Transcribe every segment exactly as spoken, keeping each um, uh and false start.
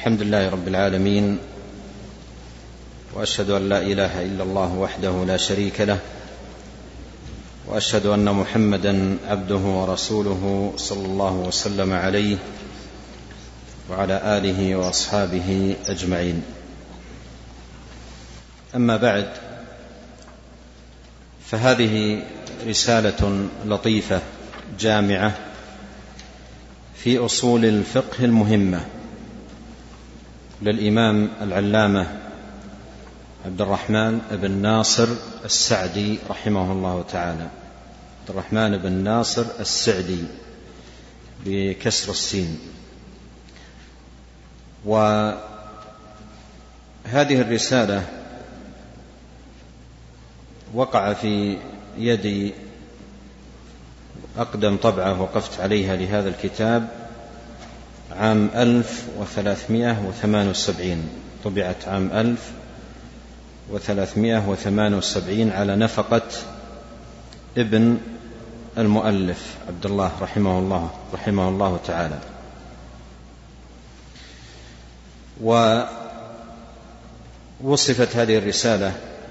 الحمد لله رب العالمين، وأشهد أن لا إله إلا الله وحده لا شريك له، وأشهد أن محمدا عبده ورسوله صلى الله وسلم عليه وعلى آله وأصحابه أجمعين. أما بعد، فهذه رسالة لطيفة جامعة في أصول الفقه المهمة للإمام العلامة عبد الرحمن بن ناصر السعدي رحمه الله تعالى. عبد الرحمن بن ناصر السعدي بكسر السين. وهذه الرسالة وقع في يدي أقدم طبعة وقفت عليها لهذا الكتاب عام ألف وثلاثمائة وثمانية وسبعين، طبعت عام ألف وثلاثمائة وثمانية وسبعين على نفقة ابن المؤلف عبد الله رحمه الله رحمه الله تعالى. ووصفت هذه الرسالة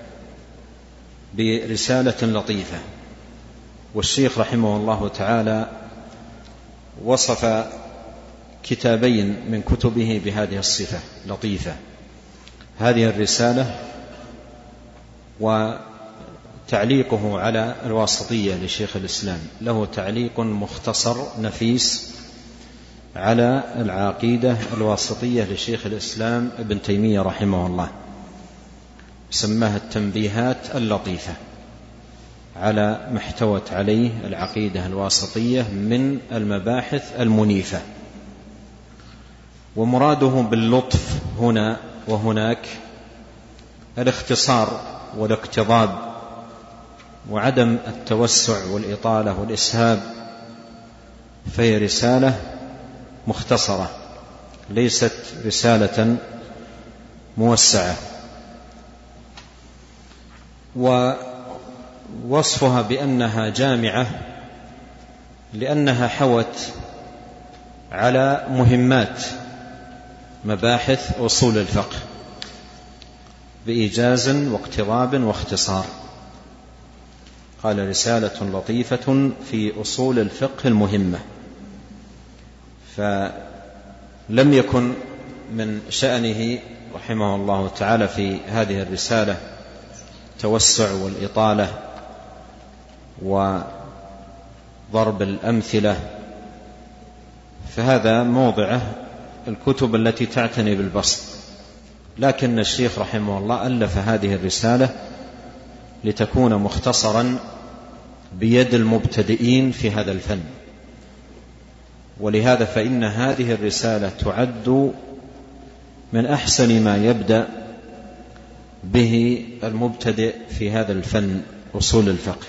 برسالة لطيفة، والشيخ رحمه الله تعالى وصف كتابين من كتبه بهذه الصفة لطيفة: هذه الرسالة وتعليقه على الواسطية لشيخ الإسلام، له تعليق مختصر نفيس على العقيدة الواسطية لشيخ الإسلام ابن تيمية رحمه الله، سماها التنبيهات اللطيفة على ما احتوت عليه العقيدة الواسطية من المباحث المنيفة. ومراده باللطف هنا وهناك الاختصار والاقتضاب وعدم التوسع والإطالة والإسهاب، فهي رسالة مختصرة ليست رسالة موسعة. ووصفها بأنها جامعة لأنها حوت على مهمات مباحث أصول الفقه بإيجاز واقتضاب واختصار. قال: رسالة لطيفة في أصول الفقه المهمة. فلم يكن من شأنه رحمه الله تعالى في هذه الرسالة التوسع والإطالة وضرب الأمثلة، فهذا موضعه الكتب التي تعتني بالبسط. لكن الشيخ رحمه الله ألف هذه الرسالة لتكون مختصرا بيد المبتدئين في هذا الفن، ولهذا فإن هذه الرسالة تعد من أحسن ما يبدأ به المبتدئ في هذا الفن أصول الفقه.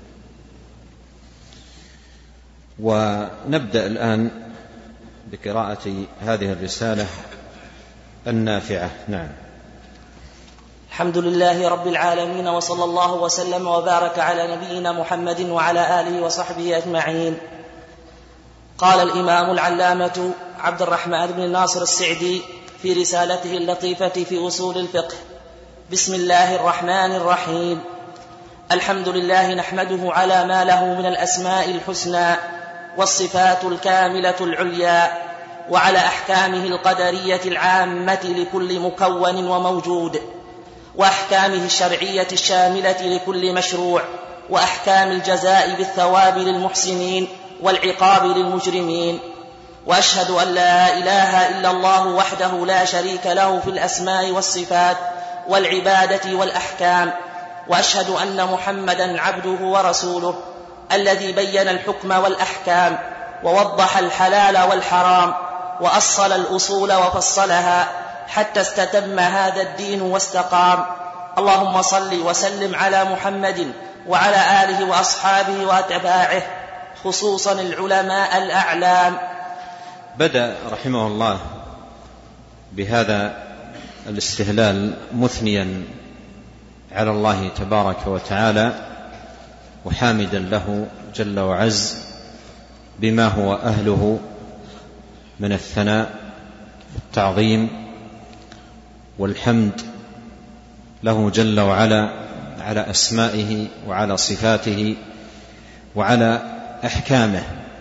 ونبدأ الآن بقراءة هذه الرسالة النافعة. نعم. الحمد لله رب العالمين، وصلى الله وسلم وبارك على نبينا محمد وعلى آله وصحبه أجمعين. قال الإمام العلامة عبد الرحمن بن ناصر السعدي في رسالته اللطيفة في أصول الفقه: بسم الله الرحمن الرحيم. الحمد لله نحمده على ما له من الأسماء الحسنى والصفات الكاملة العليا، وعلى أحكامه القدرية العامة لكل مكون وموجود، وأحكامه الشرعية الشاملة لكل مشروع، وأحكام الجزاء بالثواب للمحسنين والعقاب للمجرمين. وأشهد أن لا إله إلا الله وحده لا شريك له في الأسماء والصفات والعبادة والأحكام. وأشهد أن محمدا عبده ورسوله الذي بين الحكم والأحكام، ووضح الحلال والحرام، وأصل الأصول وفصلها حتى استتم هذا الدين واستقام. اللهم صل وسلم على محمد وعلى آله وأصحابه وأتباعه، خصوصا العلماء الأعلام. بدأ رحمه الله بهذا الاستهلال مثنيا على الله تبارك وتعالى، وحامدا له جل وعز بما هو أهله من الثناء التعظيم والحمد له جل وعلا على أسمائه وعلى صفاته وعلى أحكامه.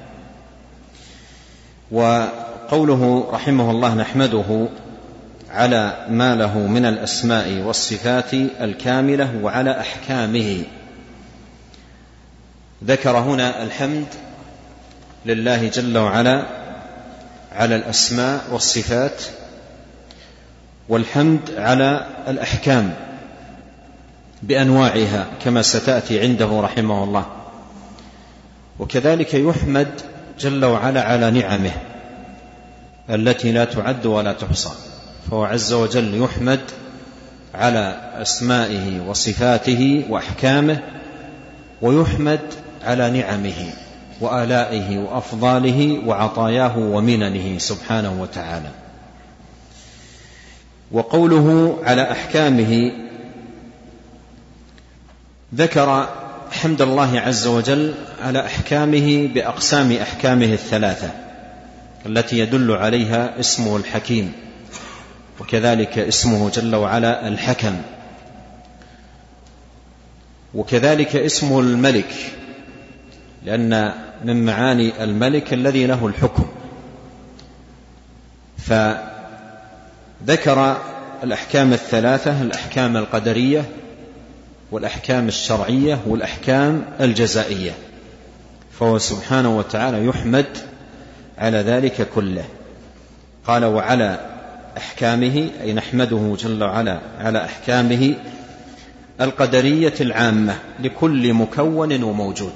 وقوله رحمه الله نحمده على ما له من الأسماء والصفات الكاملة وعلى أحكامه، ذكر هنا الحمد لله جل وعلا على الأسماء والصفات، والحمد على الأحكام بأنواعها كما ستأتي عنده رحمه الله. وكذلك يحمد جل وعلا على نعمه التي لا تعد ولا تحصى، فهو عز وجل يحمد على أسمائه وصفاته وأحكامه، ويحمد على نعمه وآلائه وأفضاله وعطاياه ومننه سبحانه وتعالى. وقوله على أحكامه ذكر حمد الله عز وجل على أحكامه بأقسام أحكامه الثلاثة التي يدل عليها اسمه الحكيم، وكذلك اسمه جل وعلا الحكم، وكذلك اسمه الملك، لأن من معاني الملك الذي له الحكم. فذكر الأحكام الثلاثة: الأحكام القدرية والأحكام الشرعية والأحكام الجزائية، فهو سبحانه وتعالى يحمد على ذلك كله. قال وعلى أحكامه، أي نحمده جل وعلا على أحكامه القدرية العامة لكل مكون وموجود،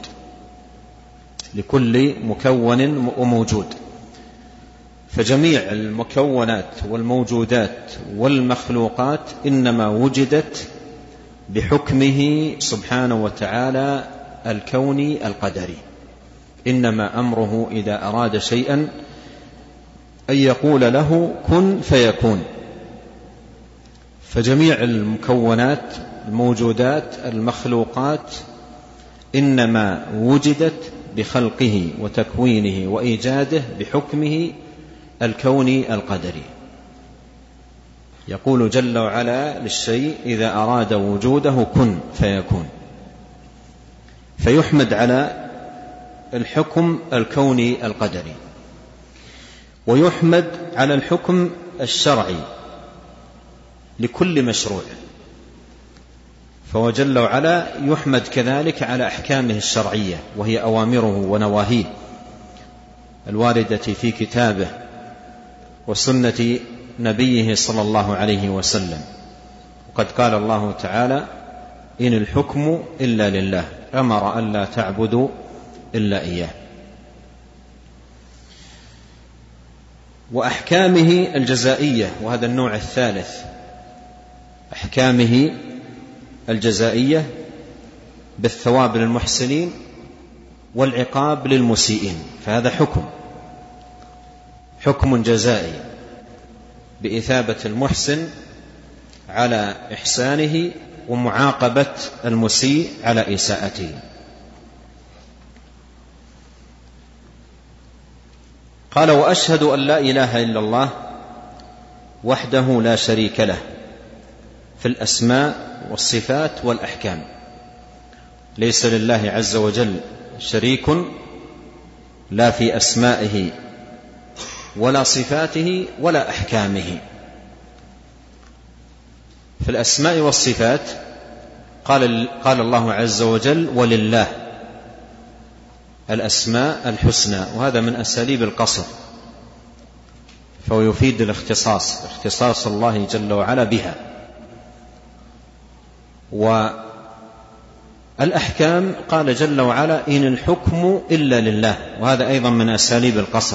لكل مكون وموجود. فجميع المكونات والموجودات والمخلوقات إنما وجدت بحكمه سبحانه وتعالى الكوني القدري، إنما أمره إذا أراد شيئا أن يقول له كن فيكون. فجميع المكونات الموجودات المخلوقات إنما وجدت بخلقه وتكوينه وإيجاده بحكمه الكوني القدري. يقول جل وعلا للشيء إذا أراد وجوده كن فيكون، فيحمد على الحكم الكوني القدري، ويحمد على الحكم الشرعي لكل مشروع، فهو جل وعلا يحمد كذلك على أحكامه الشرعية، وهي أوامره ونواهيه الواردة في كتابه وسنة نبيه صلى الله عليه وسلم. وقد قال الله تعالى إن الحكم إلا لله أمر أن لا تعبدوا إلا إياه. وأحكامه الجزائية، وهذا النوع الثالث، أحكامه الجزائية بالثواب للمحسنين والعقاب للمسيئين، فهذا حكم حكم جزائي بإثابة المحسن على إحسانه ومعاقبة المسيء على إساءته. قال وأشهد أن لا إله إلا الله وحده لا شريك له في الأسماء والصفات والأحكام، ليس لله عز وجل شريك لا في أسمائه ولا صفاته ولا أحكامه. في الأسماء والصفات قال, قال الله عز وجل ولله الأسماء الحسنى، وهذا من أساليب القصر، فهو يفيد الاختصاص، اختصاص الله جل وعلا بها. والأحكام قال جل وعلا إن الحكم إلا لله، وهذا أيضا من أساليب القصر،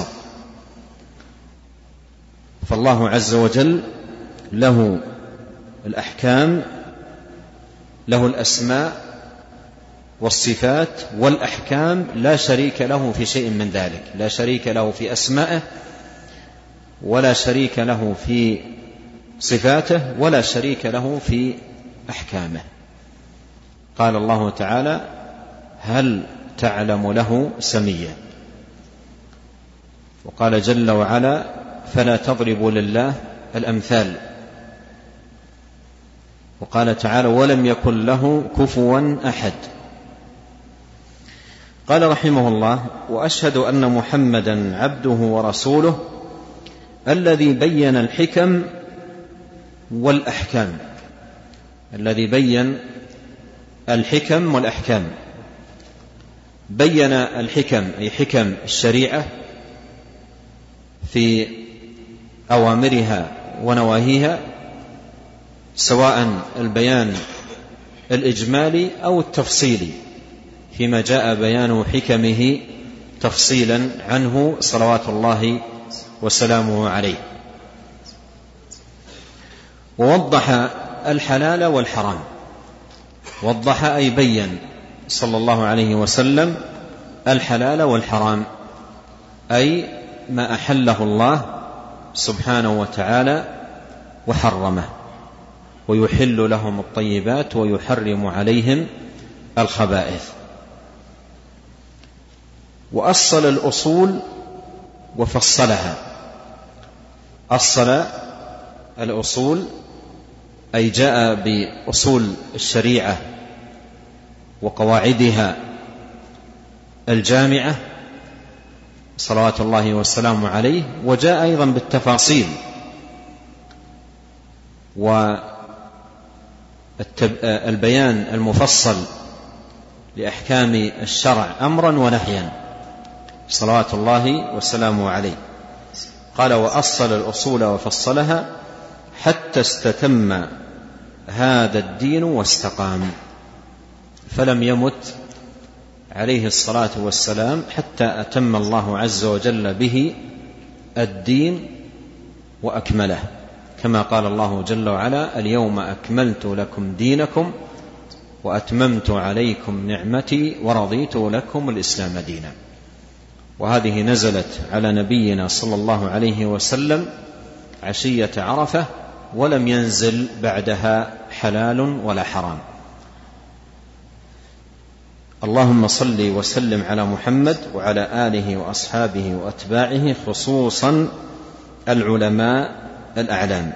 فالله عز وجل له الأحكام، له الأسماء والصفات والأحكام، لا شريك له في شيء من ذلك، لا شريك له في أسمائه ولا شريك له في صفاته ولا شريك له في أحكامه. قال الله تعالى هل تعلم له سميا، وقال جل وعلا فلا تضربوا لله الأمثال. وقال تعالى ولم يكن له كفوا أحد. قال رحمه الله وأشهد أن محمدا عبده ورسوله الذي بين الحكم والأحكام، الذي بين الحكم والأحكام. بين الحكم أي حكم الشريعة في أوامرها ونواهيها، سواء البيان الإجمالي أو التفصيلي، فيما جاء بيان حكمه تفصيلا عنه صلوات الله وسلامه عليه. ووضح الحلال والحرام. وضح أي بين صلى الله عليه وسلم الحلال والحرام، أي ما أحله الله سبحانه وتعالى وحرمه، ويحل لهم الطيبات ويحرم عليهم الخبائث. وأصل الأصول وفصلها. أصل الأصول أي جاء بأصول الشريعة وقواعدها الجامعة صلوات الله والسلام عليه، وجاء أيضا بالتفاصيل والبيان المفصل لأحكام الشرع أمرا ونهيا صلوات الله والسلام عليه. قال وأصل الأصول وفصلها حتى استتم هذا الدين واستقام. فلم يمت عليه الصلاة والسلام حتى أتم الله عز وجل به الدين وأكمله، كما قال الله جل وعلا اليوم أكملت لكم دينكم وأتممت عليكم نعمتي ورضيت لكم الإسلام دينا. وهذه نزلت على نبينا صلى الله عليه وسلم عشية عرفة، ولم ينزل بعدها حلال ولا حرام. اللهم صل وسلم على محمد وعلى آله وأصحابه وأتباعه، خصوصا العلماء الأعلام.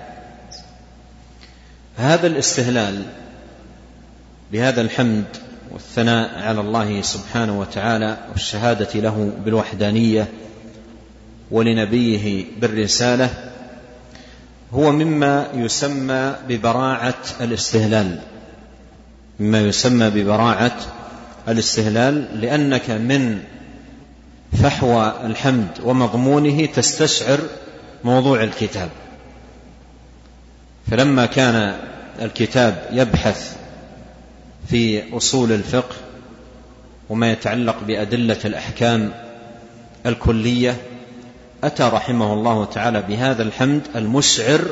هذا الاستهلال بهذا الحمد والثناء على الله سبحانه وتعالى والشهادة له بالوحدانية ولنبيه بالرسالة هو مما يسمى ببراعة الاستهلال، مما يسمى ببراعة الاستهلال، لأنك من فحوى الحمد ومضمونه تستشعر موضوع الكتاب. فلما كان الكتاب يبحث في أصول الفقه وما يتعلق بأدلة الأحكام الكلية، أتى رحمه الله تعالى بهذا الحمد المشعر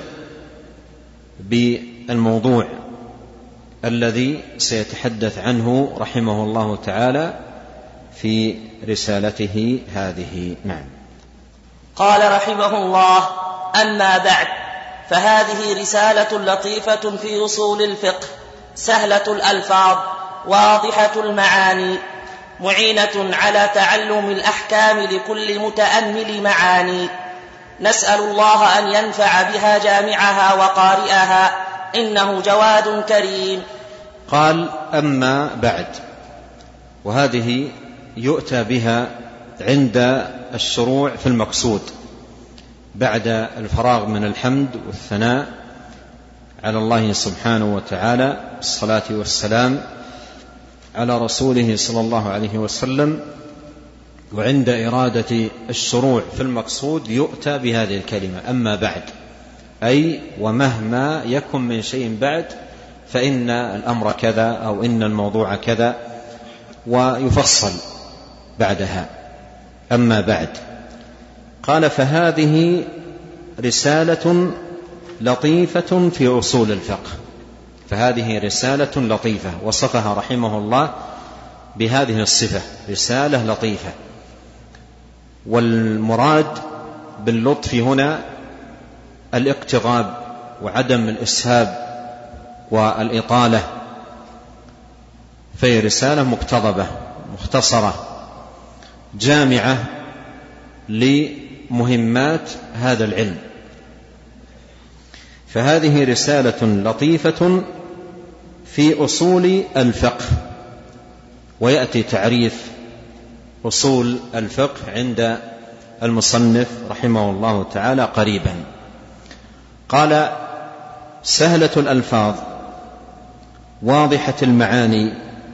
بالموضوع الذي سيتحدث عنه رحمه الله تعالى في رسالته هذه. نعم. قال رحمه الله: أما بعد، فهذه رسالة لطيفة في أصول الفقه، سهلة الألفاظ واضحة المعاني، معينة على تعلم الأحكام لكل متأمل معاني. نسأل الله أن ينفع بها جامعها وقارئها، إنه جواد كريم. قال: أما بعد، وهذه يؤتى بها عند الشروع في المقصود بعد الفراغ من الحمد والثناء على الله سبحانه وتعالى، الصلاة والسلام على رسوله صلى الله عليه وسلم، وعند إرادة الشروع في المقصود يؤتى بهذه الكلمة أما بعد، أي ومهما يكن من شيء بعد فإن الأمر كذا أو إن الموضوع كذا، ويفصل بعدها. أما بعد، قال: فهذه رسالة لطيفة في أصول الفقه. فهذه رسالة لطيفة، وصفها رحمه الله بهذه الصفة: رسالة لطيفة. والمراد باللطف هنا الاقتضاب وعدم الإسهاب والإطالة، فهي رسالة مقتضبة مختصرة جامعة مهمات هذا العلم. فهذه رسالة لطيفة في أصول الفقه، ويأتي تعريف أصول الفقه عند المصنف رحمه الله تعالى قريبا. قال: سهلة الألفاظ واضحة المعاني،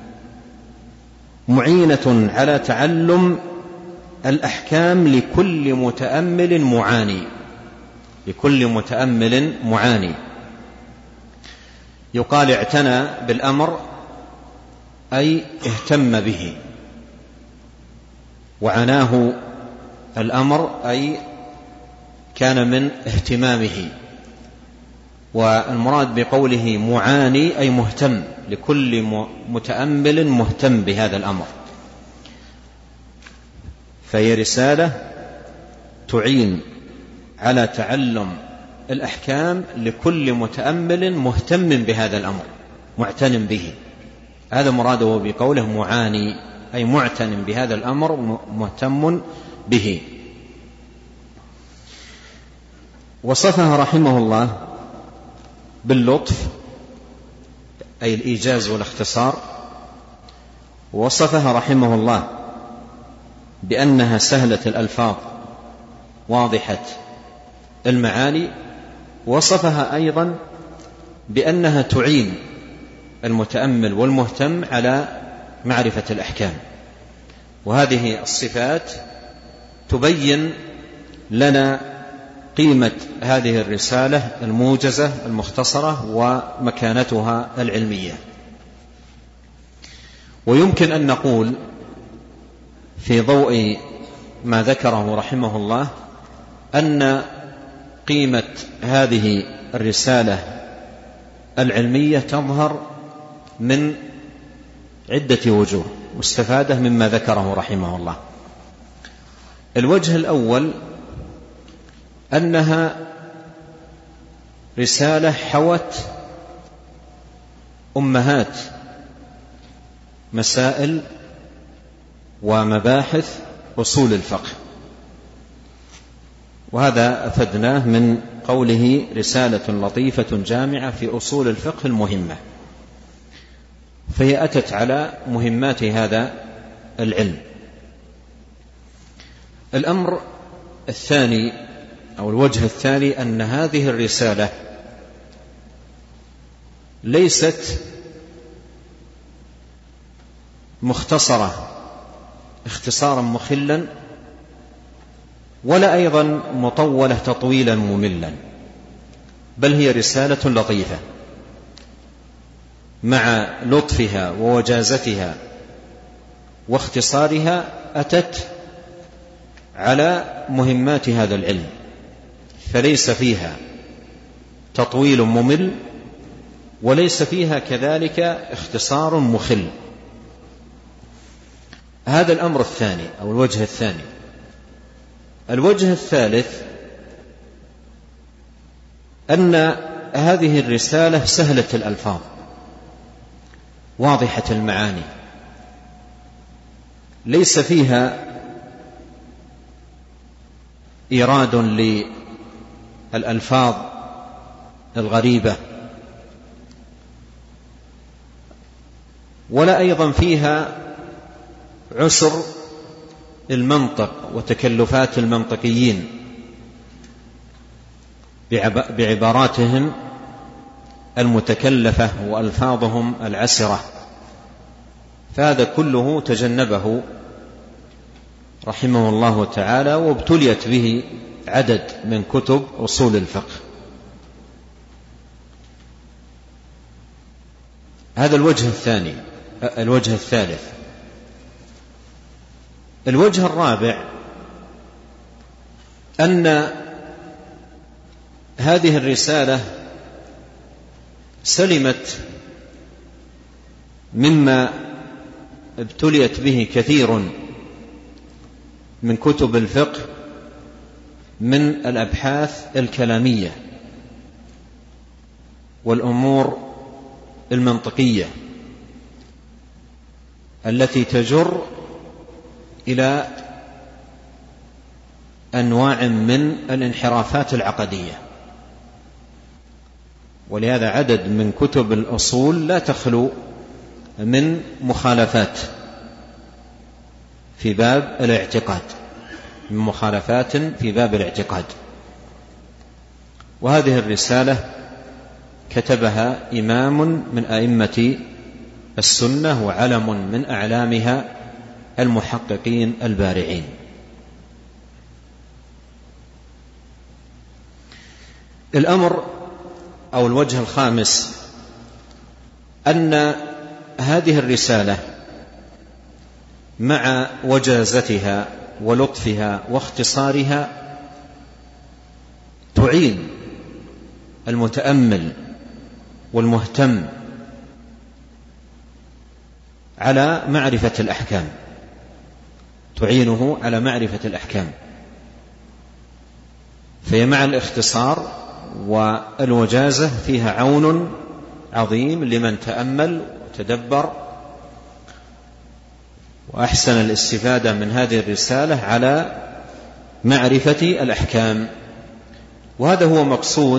معينة على تعلم الأحكام لكل متأمل معاني. لكل متأمل معاني. يقال اعتنى بالأمر أي اهتم به، وعناه الأمر أي كان من اهتمامه. والمراد بقوله معاني أي مهتم، لكل متأمل مهتم بهذا الأمر. فهي رسالة تعين على تعلم الأحكام لكل متأمل مهتم بهذا الأمر، معتن به. هذا مراده بقوله معاني، أي معتن بهذا الأمر، مهتم به. وصفها رحمه الله باللطف، أي الإيجاز والاختصار. وصفها رحمه الله بأنها سهلة الألفاظ واضحة المعاني. وصفها أيضا بأنها تعين المتأمل والمهتم على معرفة الأحكام. وهذه الصفات تبين لنا قيمة هذه الرسالة الموجزة المختصرة ومكانتها العلمية. ويمكن أن نقول في ضوء ما ذكره رحمه الله أن قيمة هذه الرسالة العلمية تظهر من عدة وجوه مستفادة مما ذكره رحمه الله. الوجه الأول أنها رسالة حوت أمهات مسائل ومباحث أصول الفقه، وهذا أفدناه من قوله رسالة لطيفة جامعة في أصول الفقه المهمة. فهي أتت على مهمات هذا العلم. الأمر الثاني أو الوجه الثاني أن هذه الرسالة ليست مختصرة اختصارا مخلا، ولا أيضا مطولة تطويلا مملا، بل هي رسالة لطيفة مع لطفها ووجازتها واختصارها أتت على مهمات هذا العلم. فليس فيها تطويل ممل، وليس فيها كذلك اختصار مخل. هذا الأمر الثاني أو الوجه الثاني. الوجه الثالث أن هذه الرسالة سهلة الألفاظ واضحة المعاني، ليس فيها إيراد للألفاظ الغريبة، ولا أيضا فيها عسر المنطق وتكلفات المنطقيين بعباراتهم المتكلفة وألفاظهم العسرة. فهذا كله تجنبه رحمه الله تعالى، وابتليت به عدد من كتب أصول الفقه. هذا الوجه الثاني. الوجه الثالث. الوجه الرابع أن هذه الرسالة سلمت مما ابتليت به كثير من كتب الفقه من الأبحاث الكلامية والأمور المنطقية التي تجر إلى أنواع من الانحرافات العقدية، ولهذا عدد من كتب الأصول لا تخلو من مخالفات في باب الاعتقاد، من مخالفات في باب الاعتقاد. وهذه الرسالة كتبها إمام من أئمة السنة وعلم من أعلامها المحققين البارعين. الأمر أو الوجه الخامس أن هذه الرسالة مع وجازتها ولطفها واختصارها تعين المتأمل والمهتم على معرفة الأحكام، تعينه على معرفة الأحكام، فهي مع الاختصار والوجازة فيها عون عظيم لمن تأمل وتدبر وأحسن الاستفادة من هذه الرسالة على معرفة الأحكام. وهذا هو مقصود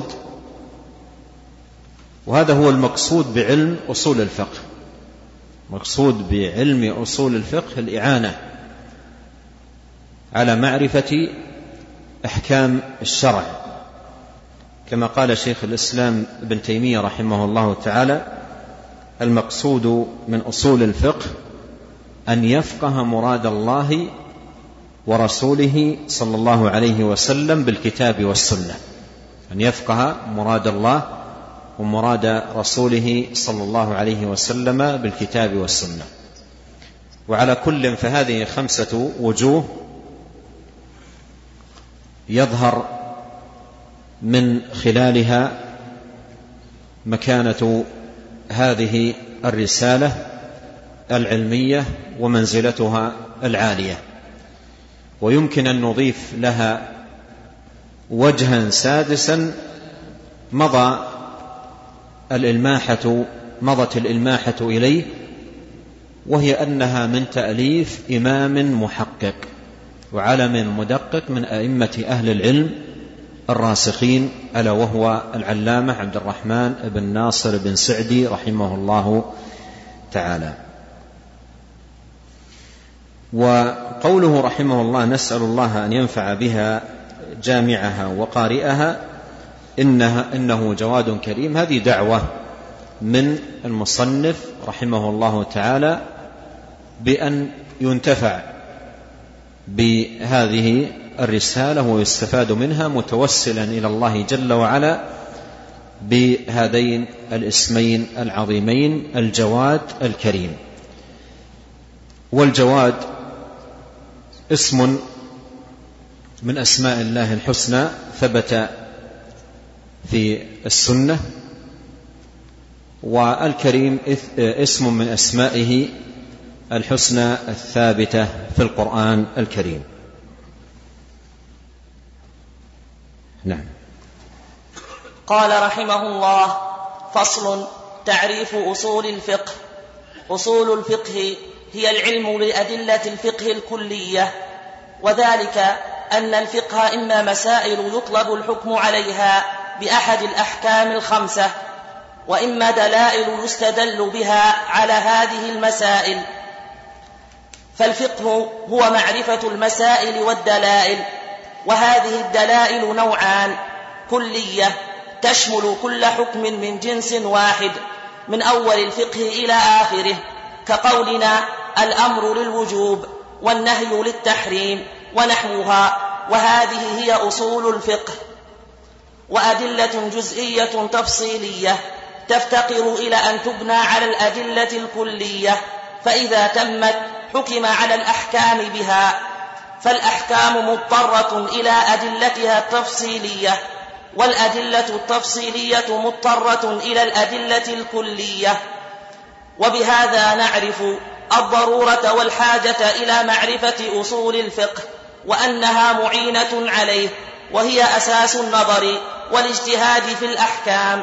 وهذا هو المقصود بعلم أصول الفقه. مقصود بعلم أصول الفقه الإعانة على معرفة أحكام الشرع، كما قال شيخ الإسلام ابن تيمية رحمه الله تعالى: المقصود من أصول الفقه أن يفقه مراد الله ورسوله صلى الله عليه وسلم بالكتاب والسنة، أن يفقه مراد الله ومراد رسوله صلى الله عليه وسلم بالكتاب والسنة. وعلى كل فهذه خمسة وجوه يظهر من خلالها مكانة هذه الرسالة العلمية ومنزلتها العالية. ويمكن أن نضيف لها وجها سادسا مضى الإلماحة مضت الإلماحة إليه، وهي أنها من تأليف إمام محقق وعلم مدقق من أئمة أهل العلم الراسخين، ألا وهو العلامة عبد الرحمن بن ناصر بن سعدي رحمه الله تعالى. وقوله رحمه الله: نسأل الله أن ينفع بها جامعها وقارئها إنها إنه جواد كريم، هذه دعوة من المصنف رحمه الله تعالى بأن ينتفع بهذه الرسالة ويستفاد منها، متوسلا إلى الله جل وعلا بهذين الاسمين العظيمين: الجواد الكريم. والجواد اسم من أسماء الله الحسنى ثبت في السنة، والكريم اسم من أسمائه الحسنى الثابتة في القرآن الكريم. نعم. قال رحمه الله: فصل: تعريف أصول الفقه. أصول الفقه هي العلم بأدلة الفقه الكلية، وذلك أن الفقه إما مسائل يطلب الحكم عليها بأحد الأحكام الخمسة، وإما دلائل يستدل بها على هذه المسائل. فالفقه هو معرفة المسائل والدلائل، وهذه الدلائل نوعان: كلية تشمل كل حكم من جنس واحد من أول الفقه إلى آخره، كقولنا الأمر للوجوب والنهي للتحريم ونحوها، وهذه هي أصول الفقه. وأدلة جزئية تفصيلية تفتقر إلى أن تبنى على الأدلة الكلية، فإذا تمت حكم على الأحكام بها. فالأحكام مضطرة إلى أدلتها التفصيلية، والأدلة التفصيلية مضطرة إلى الأدلة الكلية. وبهذا نعرف الضرورة والحاجة إلى معرفة أصول الفقه، وأنها معينة عليه، وهي أساس النظر والاجتهاد في الأحكام.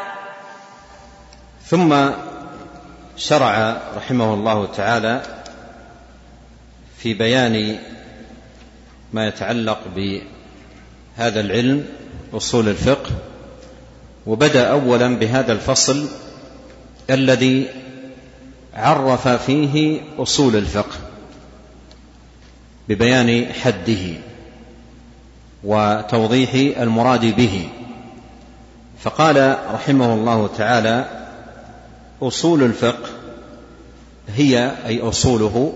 ثم شرع رحمه الله تعالى في بيان ما يتعلق هذا العلم أصول الفقه، وبدأ أولا بهذا الفصل الذي عرف فيه أصول الفقه ببيان حده وتوضيح المراد به. فقال رحمه الله تعالى: أصول الفقه هي أي أصوله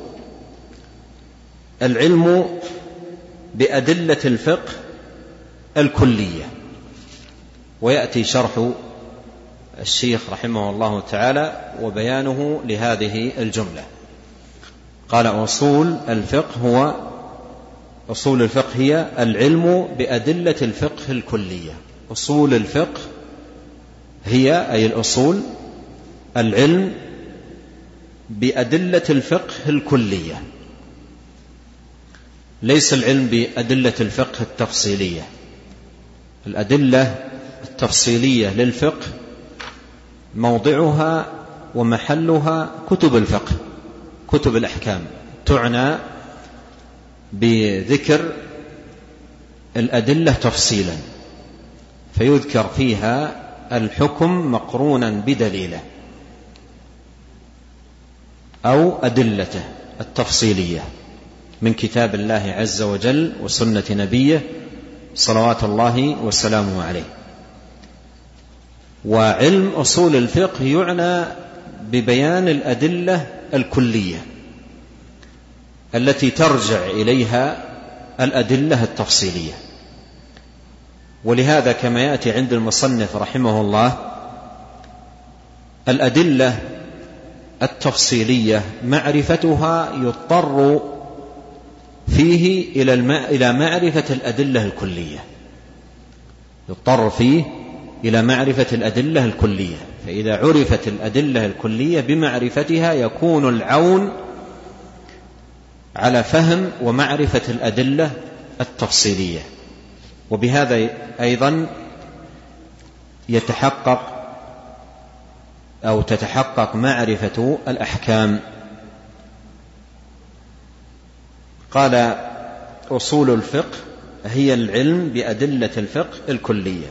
العلم بأدلة الفقه الكلية. ويأتي شرح الشيخ رحمه الله تعالى وبيانه لهذه الجملة. قال: أصول الفقه هو أصول الفقه هي العلم بأدلة الفقه الكلية. أصول الفقه هي أي الأصول العلم بأدلة الفقه الكلية، ليس العلم بأدلة الفقه التفصيلية. الأدلة التفصيلية للفقه موضعها ومحلها كتب الفقه، كتب الأحكام، تعنى بذكر الأدلة تفصيلا، فيذكر فيها الحكم مقرونا بدليله أو أدلته التفصيلية من كتاب الله عز وجل وسنة نبيه صلوات الله وسلامه عليه. وعلم أصول الفقه يعنى ببيان الأدلة الكلية التي ترجع إليها الأدلة التفصيلية. ولهذا كما يأتي عند المصنف رحمه الله الأدلة التفصيلية معرفتها يضطر فيه إلى معرفة الأدلة الكلية، يضطر فيه إلى معرفة الأدلة الكلية. فإذا عرفت الأدلة الكلية بمعرفتها يكون العون على فهم ومعرفة الأدلة التفصيلية. وبهذا أيضا يتحقق أو تتحقق معرفة الأحكام. قال: أصول الفقه هي العلم بأدلة الفقه الكلية.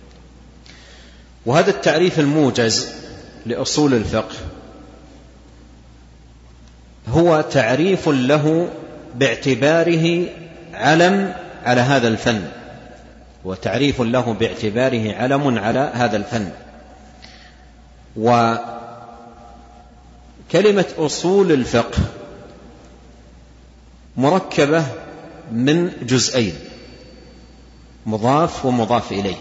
وهذا التعريف الموجز لأصول الفقه هو تعريف له باعتباره علم على هذا الفن، وتعريف له باعتباره علم على هذا الفن. وكلمة أصول الفقه مركبة من جزئين، مضاف ومضاف إليه،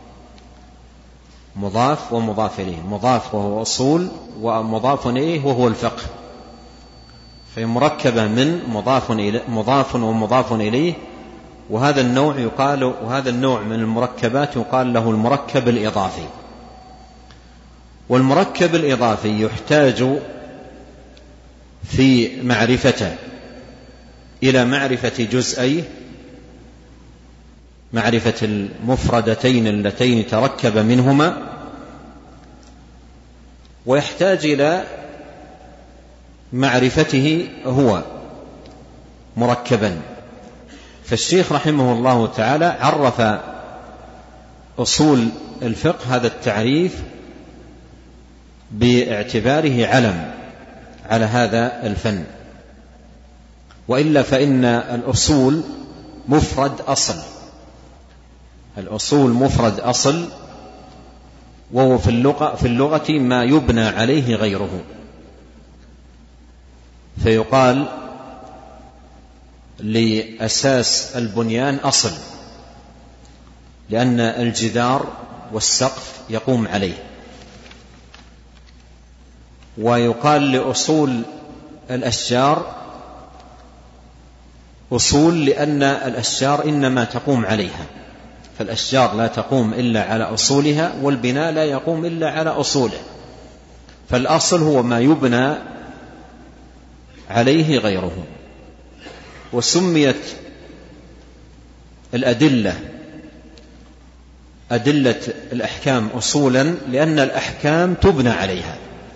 مضاف ومضاف إليه، مضاف وهو أصول، ومضاف إليه وهو الفقه. فمركبة من مضاف إليه مضاف ومضاف إليه. وهذا النوع يقال وهذا النوع من المركبات يقال له المركب الإضافي. والمركب الإضافي يحتاج في معرفته إلى معرفة جزئيه، معرفة المفردتين اللتين تركب منهما، ويحتاج إلى معرفته هو مركبا. فالشيخ رحمه الله تعالى عرف أصول الفقه هذا التعريف باعتباره علم على هذا الفن. وإلا فإن الأصول مفرد أصل، الأصول مفرد أصل، وهو في اللغة, في اللغة ما يبنى عليه غيره. فيقال لأساس البنيان أصل، لأن الجدار والسقف يقوم عليه. ويقال لأصول الأشجار أصول، لأن الأشجار إنما تقوم عليها، فالأشجار لا تقوم إلا على أصولها، والبناء لا يقوم إلا على أصوله. فالأصل هو ما يبنى عليه غيره. وسميت الأدلة أدلة الأحكام أصولا لأن الأحكام تبنى عليها.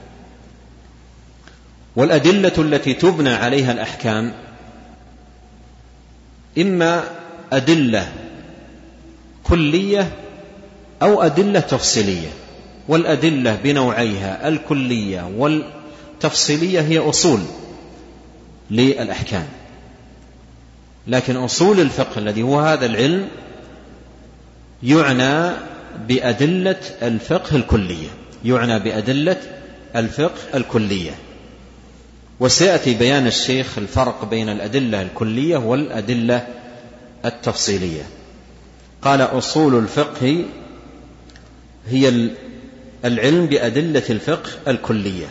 والأدلة التي تبنى عليها الأحكام إما أدلة كلية أو أدلة تفصيلية. والأدلة بنوعيها الكلية والتفصيلية هي أصول للأحكام، لكن أصول الفقه الذي هو هذا العلم يعنى بأدلة الفقه الكلية، يعنى بأدلة الفقه الكلية. وسيأتي بيان الشيخ الفرق بين الأدلة الكلية والأدلة التفصيلية. قال: أصول الفقه هي العلم بأدلة الفقه الكلية.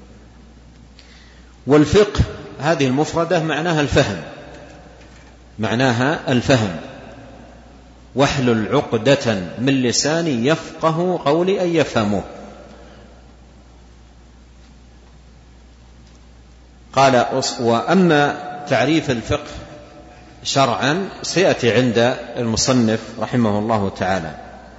والفقه هذه المفردة معناها الفهم، معناها الفهم. واحلل عقدة من لساني يفقه قولي أن يفهمه. قال: وأما تعريف الفقه شرعا سيأتي عند المصنف رحمه الله تعالى.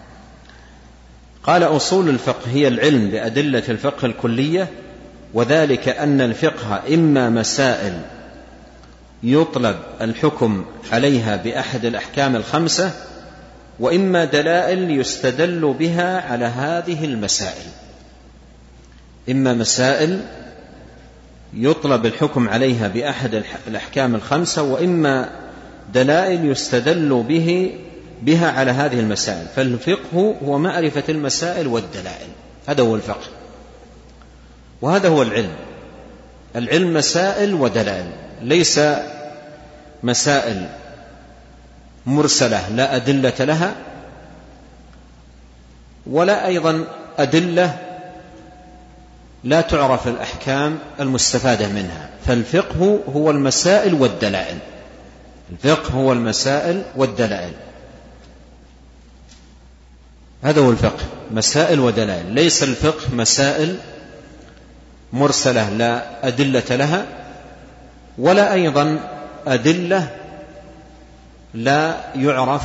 قال: أصول الفقه هي العلم بأدلة الفقه الكلية، وذلك أن الفقه إما مسائل يطلب الحكم عليها بأحد الأحكام الخمسة، وإما دلائل يستدل بها على هذه المسائل. إما مسائل يطلب الحكم عليها بأحد الأحكام الخمسة، وإما دلائل يستدل به بها على هذه المسائل. فالفقه هو معرفة المسائل والدلائل، هذا هو الفقه، وهذا هو العلم. العلم مسائل ودلائل، ليس مسائل مرسلة لا أدلة لها، ولا أيضا أدلة لا تعرف الأحكام المستفادة منها. فالفقه هو المسائل والدلائل، الفقه هو المسائل والدلائل، هذا هو الفقه، مسائل ودلائل. ليس الفقه مسائل مرسلة لا أدلة لها، ولا أيضا أدلة لا يعرف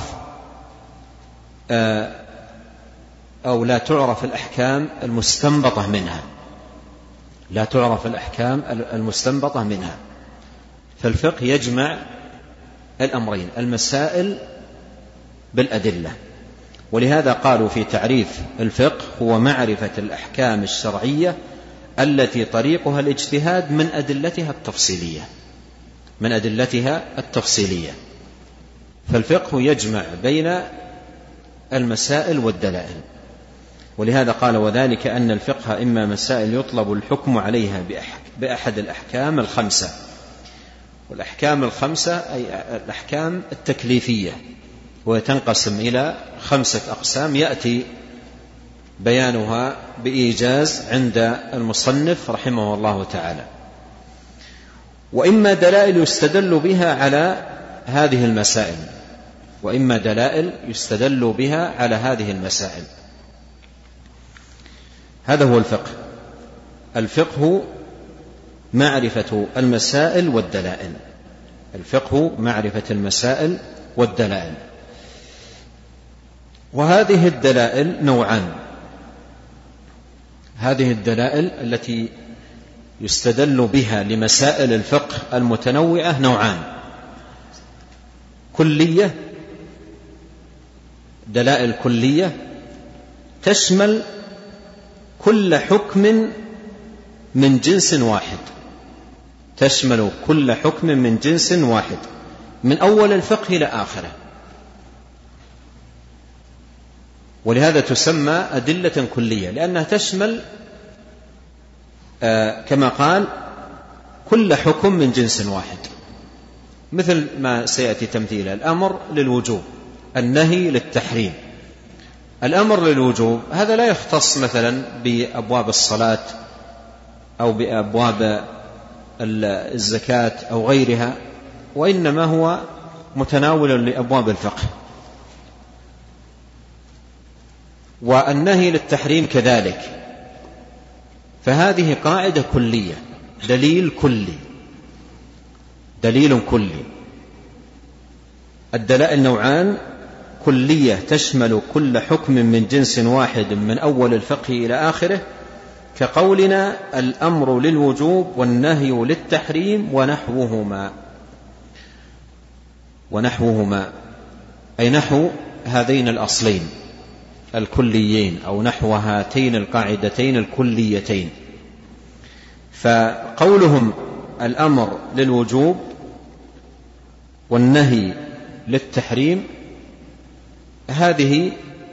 أو لا تعرف الأحكام المستنبطة منها، لا تعرف الأحكام المستنبطة منها. فالفقه يجمع الأمرين، المسائل بالأدلة. ولهذا قالوا في تعريف الفقه: هو معرفة الأحكام الشرعية التي طريقها الاجتهاد من أدلتها التفصيلية، من أدلتها التفصيلية. فالفقه يجمع بين المسائل والدلائل. ولهذا قال: وذلك أن الفقه إما مسائل يطلب الحكم عليها بأحد الأحكام الخمسة. والأحكام الخمسة أي الأحكام التكليفية، وتنقسم إلى خمسة أقسام يأتي بيانها بإيجاز عند المصنف رحمه الله تعالى. وإما دلائل يستدل بها على هذه المسائل، وإما دلائل يستدل بها على هذه المسائل. هذا هو الفقه. الفقه معرفة المسائل والدلائل، الفقه معرفة المسائل والدلائل. وهذه الدلائل نوعان. هذه الدلائل التي يستدل بها لمسائل الفقه المتنوعة نوعان: كلية، دلائل كلية تشمل كل حكم من جنس واحد، تشمل كل حكم من جنس واحد من أول الفقه إلى آخره. ولهذا تسمى أدلة كلية، لأنها تشمل آه كما قال كل حكم من جنس واحد، مثل ما سيأتي تمثيله: الأمر للوجوب، النهي للتحريم. الأمر للوجوب هذا لا يختص مثلا بأبواب الصلاة أو بأبواب الزكاة أو غيرها، وإنما هو متناول لأبواب الفقه. والنهي للتحريم كذلك. فهذه قاعدة كلية، دليل كلي، دليل كلي. الدلائل نوعان: كلية تشمل كل حكم من جنس واحد من أول الفقه إلى آخره، كقولنا الأمر للوجوب والنهي للتحريم ونحوهما، ونحوهما أي نحو هذين الأصلين الكليين أو نحو هاتين القاعدتين الكليتين. فقولهم الأمر للوجوب والنهي للتحريم هذه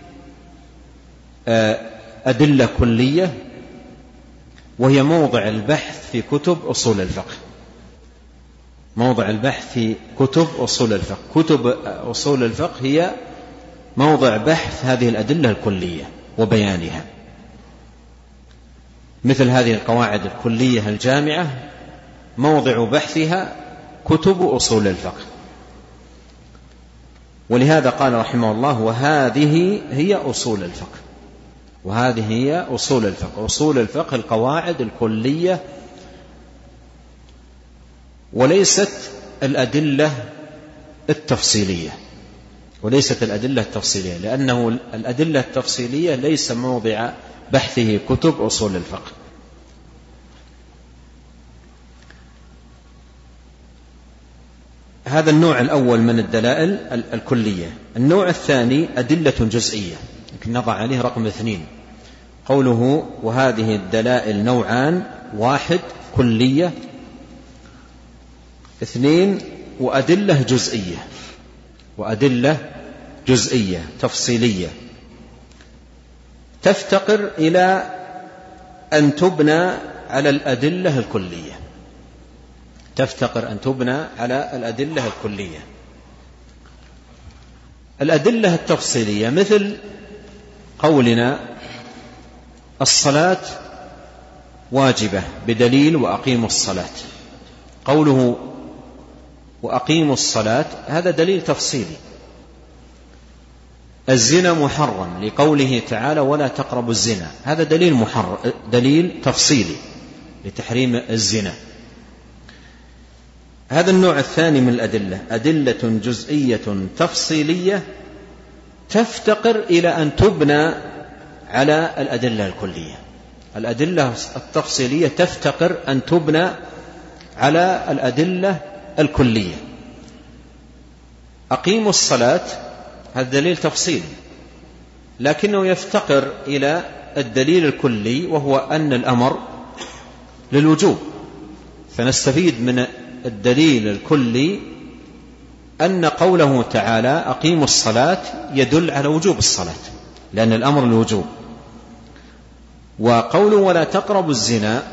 أدلة كلية، وهي موضع البحث في كتب أصول الفقه، موضع البحث في كتب أصول الفقه. كتب أصول الفقه هي موضع بحث هذه الأدلة الكلية وبيانها، مثل هذه القواعد الكلية الجامعة موضع بحثها كتب أصول الفقه. ولهذا قال رحمه الله: وهذه هي أصول الفقه، وهذه هي أصول الفقه. أصول الفقه القواعد الكلية، وليست الأدلة التفصيلية، وليست الأدلة التفصيلية، لأنه الأدلة التفصيلية ليس موضع بحثه كتب أصول الفقه. هذا النوع الأول من الدلائل الكلية. النوع الثاني أدلة جزئية، يمكن نضع عليه رقم اثنين. قوله: وهذه الدلائل نوعان: واحد كلية، اثنين وأدلة جزئية، وأدلة جزئية تفصيلية تفتقر إلى أن تبنى على الأدلة الكلية، تفتقر أن تبنى على الأدلة الكلية. الأدلة التفصيلية مثل قولنا: الصلاة واجبة بدليل وأقيموا الصلاة. قوله وأقيموا الصلاة هذا دليل تفصيلي. الزنا محرم لقوله تعالى: ولا تقربوا الزنا، هذا دليل محرم، دليل تفصيلي لتحريم الزنا. هذا النوع الثاني من الأدلة أدلة جزئية تفصيلية تفتقر إلى أن تبنى على الأدلة الكلية. الأدلة التفصيلية تفتقر أن تبنى على الأدلة الكلية. أقيموا الصلاة هذا دليل تفصيلي، لكنه يفتقر إلى الدليل الكلي، وهو أن الأمر للوجوب. فنستفيد من الدليل الكلي أن قوله تعالى: أقيموا الصلاة يدل على وجوب الصلاة، لأن الأمر للوجوب. وقوله ولا تقربوا الزنا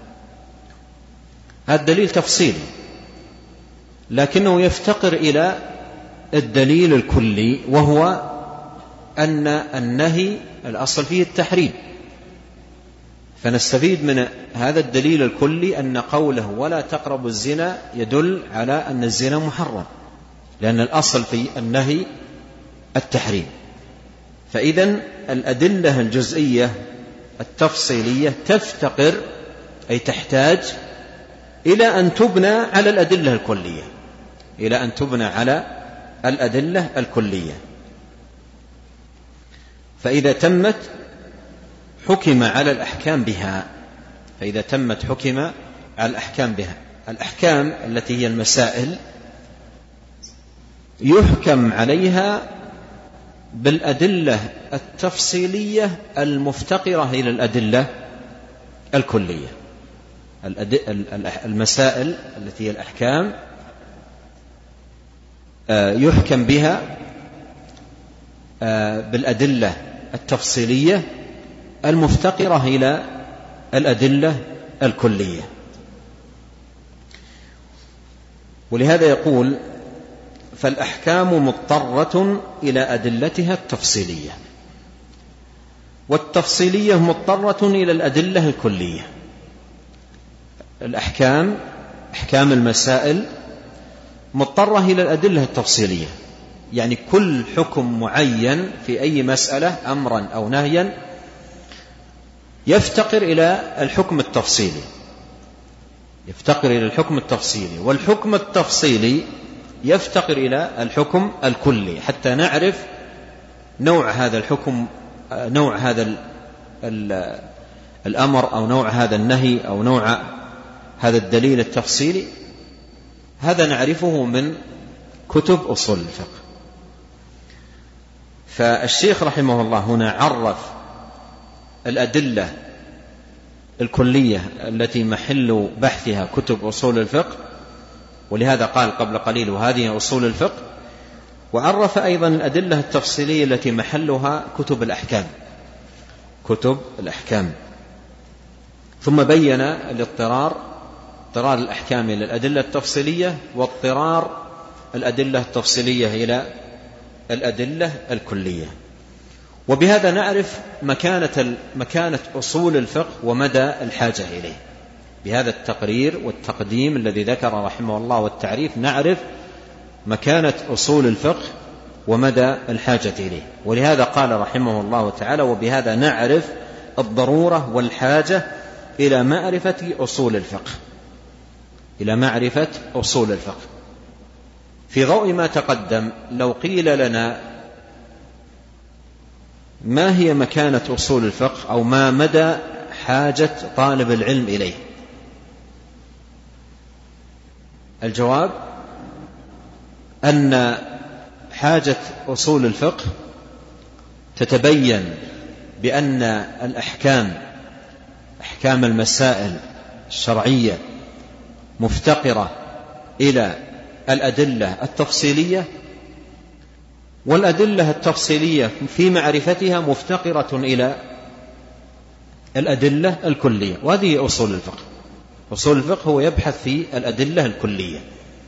هذا دليل تفصيلي، لكنه يفتقر إلى الدليل الكلي، وهو أن النهي الأصل فيه التحريم. فنستفيد من هذا الدليل الكلي أن قوله ولا تقربوا الزنا يدل على أن الزنا محرم، لأن الأصل في النهي التحريم. فإذن الأدلة الجزئية التفصيلية تفتقر أي تحتاج إلى أن تبنى على الأدلة الكلية، إلى أن تبنى على الأدلة الكلية. فإذا تمت حكم على الأحكام بها، فإذا تمت حكم على الأحكام بها. الأحكام التي هي المسائل يحكم عليها بالأدلة التفصيلية المفتقرة إلى الأدلة الكلية. المسائل التي هي الأحكام يحكم بها بالأدلة التفصيلية المفتقرة إلى الأدلة الكلية. ولهذا يقول: فالأحكام مضطرة إلى أدلتها التفصيلية، والتفصيلية مضطرة إلى الأدلة الكلية. الأحكام أحكام المسائل مضطرة إلى الأدلة التفصيلية، يعني كل حكم معين في أي مسألة أمرا أو نهيا يفتقر إلى الحكم التفصيلي، يفتقر إلى الحكم التفصيلي، والحكم التفصيلي يفتقر إلى الحكم الكلي، حتى نعرف نوع هذا الحكم، نوع هذا الأمر أو نوع هذا النهي أو نوع هذا الدليل التفصيلي. هذا نعرفه من كتب أصول الفقه. فالشيخ رحمه الله هنا عرف الأدلة الكلية التي محل بحثها كتب أصول الفقه، ولهذا قال قبل قليل وهذه أصول الفقه، وعرف أيضا الأدلة التفصيلية التي محلها كتب الأحكام كتب الأحكام ثم بين الاضطرار اضطرار الأحكام إلى الأدلة التفصيلية واضطرار الأدلة التفصيلية إلى الأدلة الكلية. وبهذا نعرف مكانة, مكانة أصول الفقه ومدى الحاجة إليه. بهذا التقرير والتقديم الذي ذكر رحمه الله والتعريف نعرف مكانة أصول الفقه ومدى الحاجة إليه. ولهذا قال رحمه الله تعالى: وبهذا نعرف الضرورة والحاجة إلى معرفة أصول الفقه إلى معرفة أصول الفقه. في ضوء ما تقدم، لو قيل لنا ما هي مكانة أصول الفقه أو ما مدى حاجة طالب العلم إليه، الجواب أن حاجة أصول الفقه تتبين بأن الأحكام أحكام المسائل الشرعية مفتقرة إلى الأدلة التفصيلية، والأدلة التفصيلية في معرفتها مفتقرة إلى الأدلة الكلية. وهذه أصول الفقه. أصول الفقه هو يبحث في الأدلة الكلية،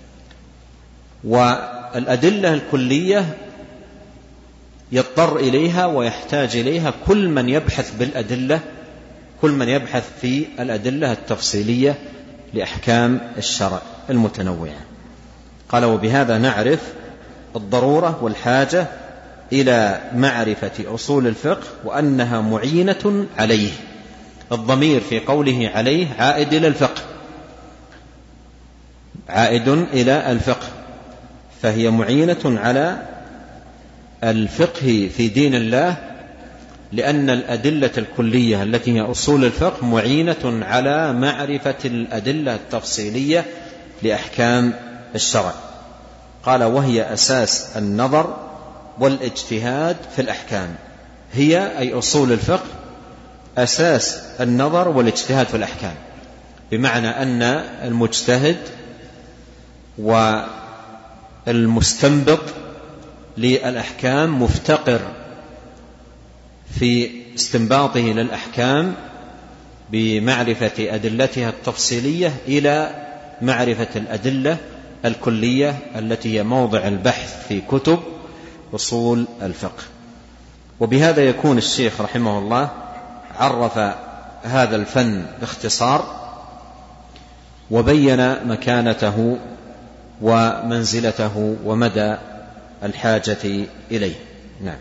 والأدلة الكلية يضطر إليها ويحتاج إليها كل من يبحث بالأدلة كل من يبحث في الأدلة التفصيلية لأحكام الشرع المتنوعة. قال: وبهذا نعرف الضرورة والحاجة إلى معرفة أصول الفقه وأنها معينة عليه. الضمير في قوله عليه عائد إلى الفقه عائد إلى الفقه فهي معينة على الفقه في دين الله، لأن الأدلة الكلية التي هي أصول الفقه معينة على معرفة الأدلة التفصيلية لأحكام الشرع. قال: وهي أساس النظر والاجتهاد في الأحكام. هي أي أصول الفقه أساس النظر والاجتهاد في الأحكام، بمعنى أن المجتهد والمستنبط للأحكام مفتقر في استنباطه للأحكام بمعرفة أدلتها التفصيلية إلى معرفة الأدلة الكلية التي هي موضع البحث في كتب أصول الفقه. وبهذا يكون الشيخ رحمه الله عرف هذا الفن باختصار وبين مكانته ومنزلته ومدى الحاجة إليه. نعم.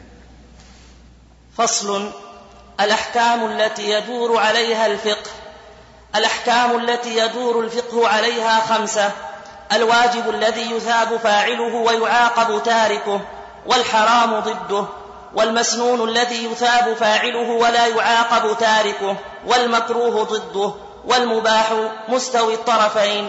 فصل: الأحكام التي يدور عليها الفقه. الأحكام التي يدور الفقه عليها خمسة: الواجب الذي يثاب فاعله ويعاقب تاركه، والحرام ضده، والمسنون الذي يثاب فاعله ولا يعاقب تاركه، والمكروه ضده، والمباح مستوي الطرفين.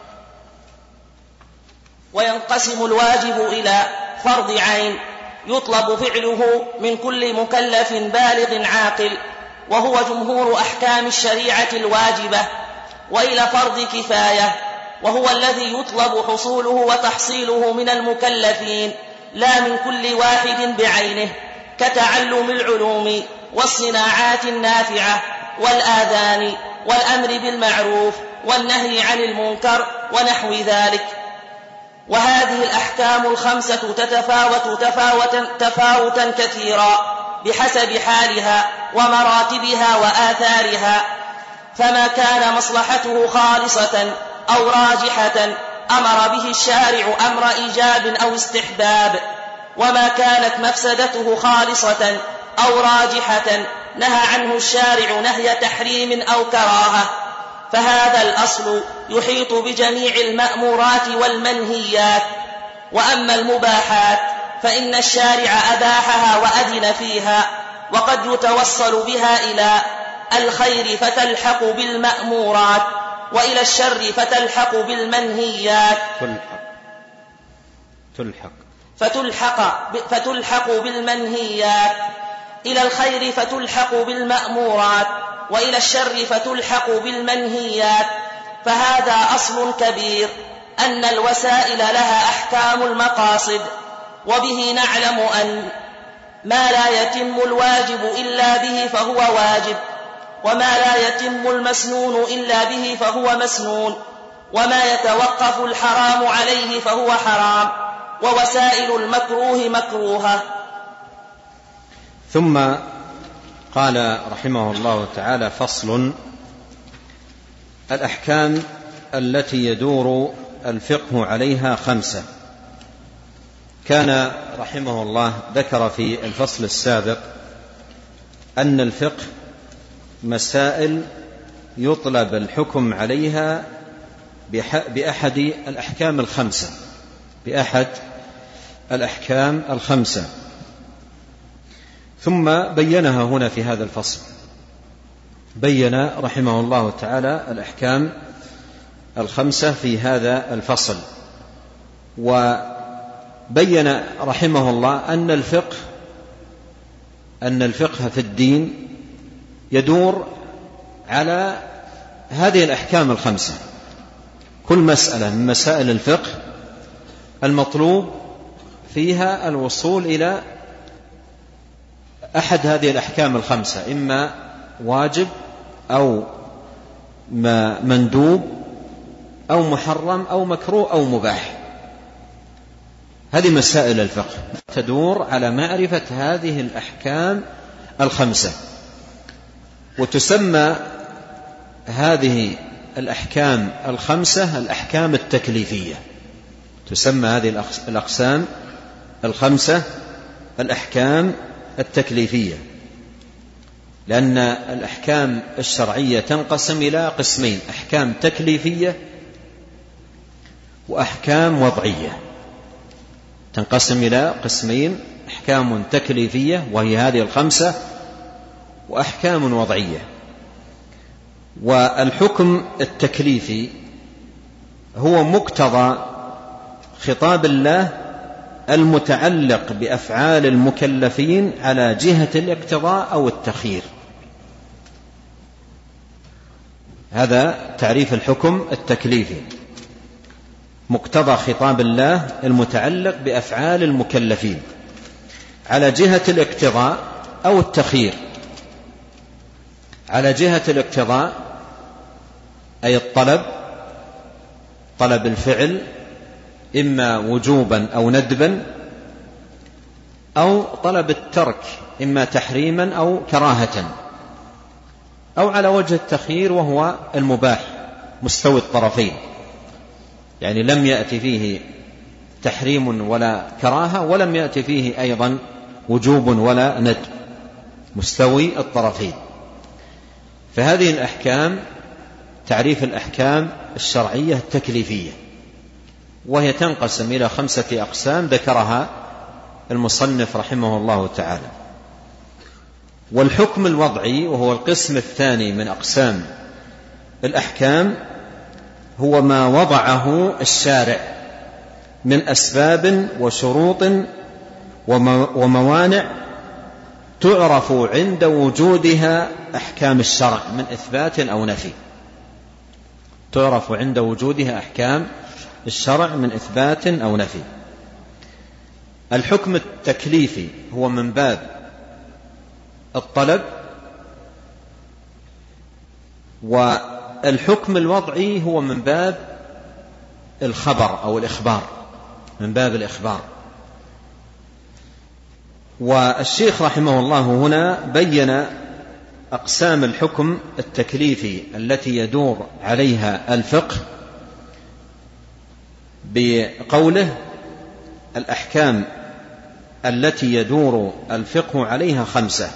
وينقسم الواجب إلى فرض عين يطلب فعله من كل مكلف بالغ عاقل، وهو جمهور أحكام الشريعة الواجبة، وإلى فرض كفاية، وهو الذي يطلب حصوله وتحصيله من المكلفين لا من كل واحد بعينه، كتعلم العلوم والصناعات النافعة والآذان والأمر بالمعروف والنهي عن المنكر ونحو ذلك. وهذه الأحكام الخمسة تتفاوت تفاوتا, تفاوتا كثيرا بحسب حالها ومراتبها وآثارها، فما كان مصلحته خالصة أو راجحة أمر به الشارع أمر إيجاب أو استحباب، وما كانت مفسدته خالصة أو راجحة نهى عنه الشارع نهي تحريم أو كراهة. فهذا الأصل يحيط بجميع المأمورات والمنهيات. وأما المباحات فإن الشارع أباحها وأذن فيها، وقد يتوصل بها إلى الخير فتلحق بالمأمورات، وإلى الشر فتلحق بالمنهيات. تلحق تلحق فتلحق, فتلحق بالمنهيات، إلى الخير فتلحق بالمأمورات، وإلى الشر فتلحق بالمنهيات. فهذا أصل كبير، أن الوسائل لها أحكام المقاصد، وبه نعلم أن ما لا يتم الواجب إلا به فهو واجب، وما لا يتم المسنون إلا به فهو مسنون، وما يتوقف الحرام عليه فهو حرام، ووسائل المكروه مكروهة. ثم قال رحمه الله تعالى: فصل: الأحكام التي يدور الفقه عليها خمسة. كان رحمه الله ذكر في الفصل السابق أن الفقه مسائل يطلب الحكم عليها بأحد الأحكام الخمسة بأحد الأحكام الخمسة ثم بينها هنا في هذا الفصل. بين رحمه الله تعالى الأحكام الخمسة في هذا الفصل، وبين رحمه الله أن الفقه أن الفقه في الدين يدور على هذه الأحكام الخمسة. كل مسألة من مسائل الفقه المطلوب فيها الوصول إلى أحد هذه الأحكام الخمسة، إما واجب أو مندوب أو محرم أو مكروه أو مباح. هذه مسائل الفقه تدور على معرفة هذه الأحكام الخمسة، وتسمى هذه الأحكام الخمسة الأحكام التكليفية. تسمى هذه الأقسام الخمسة الأحكام التكليفية، لأن الأحكام الشرعية تنقسم إلى قسمين: أحكام تكليفية وأحكام وضعية. تنقسم إلى قسمين: أحكام تكليفية وهي هذه الخمسة، وأحكام وضعية. والحكم التكليفي هو مقتضى خطاب الله المتعلق بأفعال المكلفين على جهة الاقتضاء أو التخيير. هذا تعريف الحكم التكليفي: مقتضى خطاب الله المتعلق بأفعال المكلفين على جهة الاقتضاء أو التخيير. على جهة الاقتضاء أي الطلب، طلب الفعل إما وجوبا أو ندبا، أو طلب الترك إما تحريما أو كراهة، أو على وجه التخيير وهو المباح مستوي الطرفين، يعني لم يأتي فيه تحريم ولا كراهة، ولم يأتي فيه أيضا وجوب ولا ندب، مستوي الطرفين. فهذه الأحكام تعريف الأحكام الشرعية التكليفية، وهي تنقسم إلى خمسة أقسام ذكرها المصنف رحمه الله تعالى. والحكم الوضعي وهو القسم الثاني من أقسام الأحكام هو ما وضعه الشارع من أسباب وشروط وموانع تعرف عند وجودها أحكام الشرع من إثبات أو نفي. تعرف عند وجودها أحكام الشرع من إثبات أو نفي. الحكم التكليفي هو من باب الطلب، والحكم الوضعي هو من باب الخبر أو الإخبار، من باب الإخبار. والشيخ رحمه الله هنا بين أقسام الحكم التكليفي التي يدور عليها الفقه بقوله: الأحكام التي يدور الفقه عليها خمسة: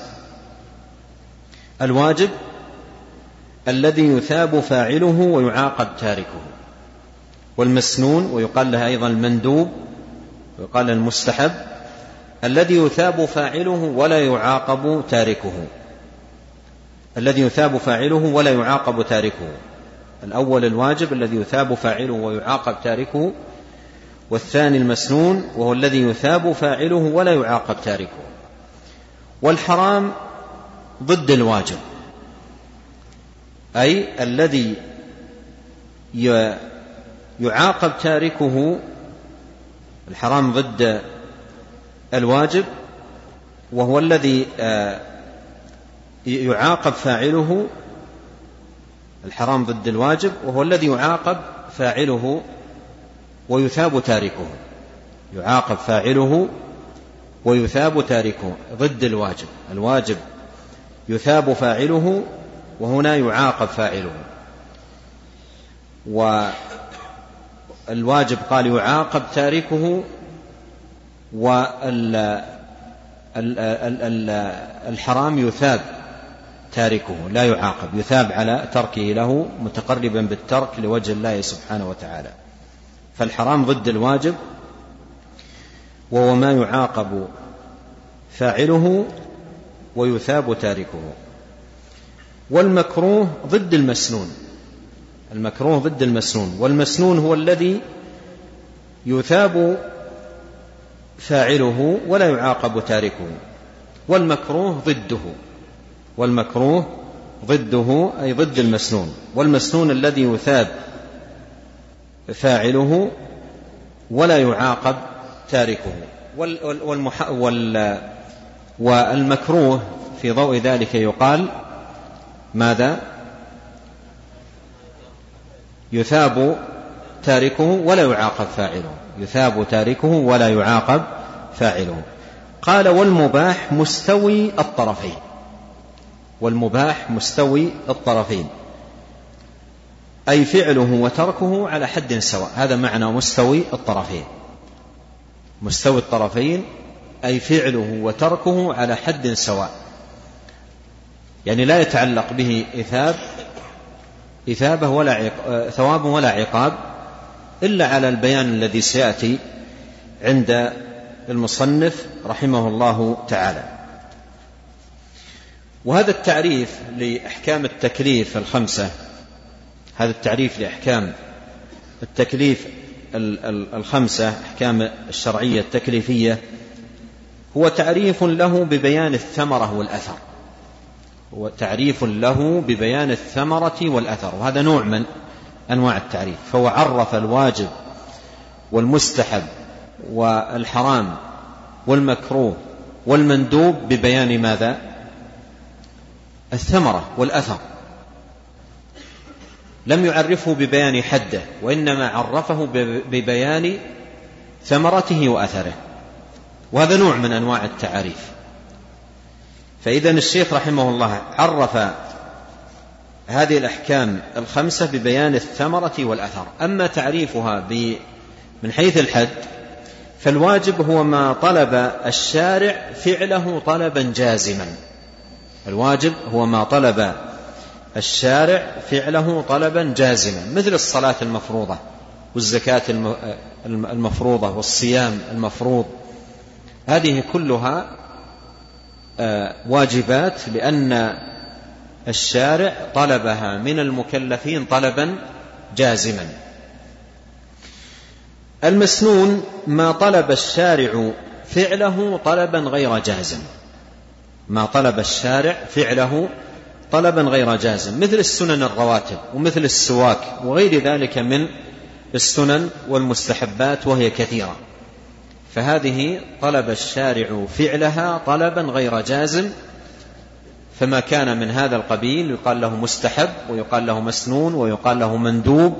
الواجب الذي يثاب فاعله ويعاقب تاركه، والمسنون ويقال له أيضا المندوب ويقال المستحب الذي يثاب فاعله ولا يعاقب تاركه. الذي يثاب فاعله ولا يعاقب تاركه: الأول الواجب الذي يثاب فاعله ويعاقب تاركه، والثاني المسنون وهو الذي يثاب فاعله ولا يعاقب تاركه. والحرام ضد الواجب، أي الذي يعاقب تاركه. الحرام ضد الواجب وهو الذي يعاقب فاعله. الحرام ضد الواجب وهو الذي يعاقب فاعله ويثاب تاركه. يعاقب فاعله ويثاب تاركه ضد الواجب. الواجب يثاب فاعله وهنا يعاقب فاعله. والواجب قال يعاقب تاركه، والحرام يثاب تاركه لا يعاقب، يثاب على تركه له متقربا بالترك لوجه الله سبحانه وتعالى. فالحرام ضد الواجب وهو ما يعاقب فاعله ويثاب تاركه. والمكروه ضد المسنون. المكروه ضد المسنون، والمسنون هو الذي يثاب فاعله ولا يعاقب تاركه. والمكروه ضده، والمكروه ضده أي ضد المسنون. والمسنون الذي يثاب فاعله ولا يعاقب تاركه. والمكروه في ضوء ذلك يقال ماذا؟ يثاب تاركه ولا يعاقب فاعله. يثاب تاركه ولا يعاقب فاعله. قال والمباح مستوي الطرفين. والمباح مستوي الطرفين أي فعله وتركه على حد سواء. هذا معنى مستوي الطرفين. مستوي الطرفين أي فعله وتركه على حد سواء، يعني لا يتعلق به إثاب إثابة ولا ثواب ولا عقاب إلا على البيان الذي سيأتي عند المصنف رحمه الله تعالى. وهذا التعريف لأحكام التكليف الخمسة، هذا التعريف لأحكام التكليف الخمسة، أحكام الشرعية التكليفية، هو تعريف له ببيان الثمرة والأثر. هو تعريف له ببيان الثمرة والأثر، وهذا نوع من أنواع التعريف. فهو عرف الواجب والمستحب والحرام والمكروه والمندوب ببيان ماذا؟ الثمرة والأثر. لم يعرفه ببيان حده، وإنما عرفه ببيان ثمرته وأثره، وهذا نوع من أنواع التعريف. فإذا الشيخ رحمه الله عرف هذه الأحكام الخمسة ببيان الثمرة والأثر. أما تعريفها من حيث الحد فالواجب هو ما طلب الشارع فعله طلبا جازما. الواجب هو ما طلب الشارع فعله طلبا جازما، مثل الصلاة المفروضة والزكاة المفروضة والصيام المفروض. هذه كلها واجبات لأن الشارع طلبها من المكلفين طلبا جازما. المسنون ما طلب الشارع فعله طلبا غير جازم. ما طلب الشارع فعله طلبا غير جازم، مثل السنن الرواتب ومثل السواك وغير ذلك من السنن والمستحبات، وهي كثيرة. فهذه طلب الشارع فعلها طلبا غير جازم، فما كان من هذا القبيل يقال له مستحب ويقال له مسنون ويقال له مندوب.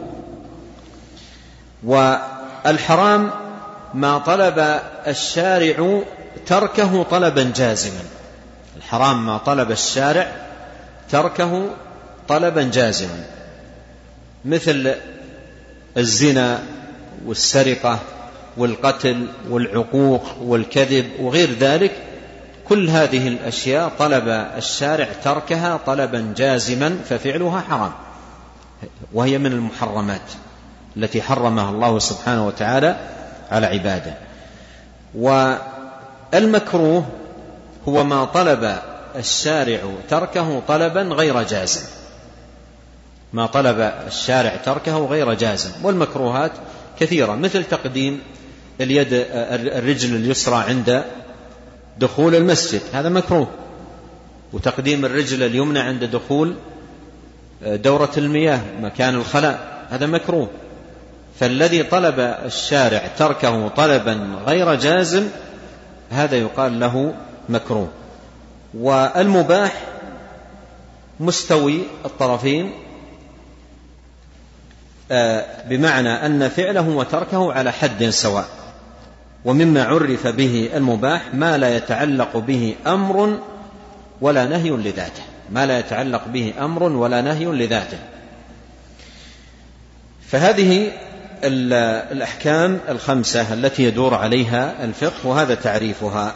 والحرام ما طلب الشارع تركه طلبا جازما. الحرام ما طلب الشارع تركه طلبا جازما، مثل الزنا والسرقة والقتل والعقوق والكذب وغير ذلك. كل هذه الأشياء طلب الشارع تركها طلبا جازما ففعلها حرام، وهي من المحرمات التي حرمها الله سبحانه وتعالى على عباده. والمكروه هو ما طلب الشارع تركه طلبا غير جازم. ما طلب الشارع تركه غير جازم. والمكروهات كثيرة، مثل تقديم اليد الرجل اليسرى عند دخول المسجد، هذا مكروه، وتقديم الرجل اليمنى عند دخول دورة المياه مكان الخلاء، هذا مكروه. فالذي طلب الشارع تركه طلبا غير جازم هذا يقال له مكروه. والمباح مستوي الطرفين، بمعنى أن فعله وتركه على حد سواء. ومما عرف به المباح ما لا يتعلق به أمر ولا نهي لذاته، ما لا يتعلق به أمر ولا نهي لذاته. فهذه الأحكام الخمسة التي يدور عليها الفقه، وهذا تعريفها.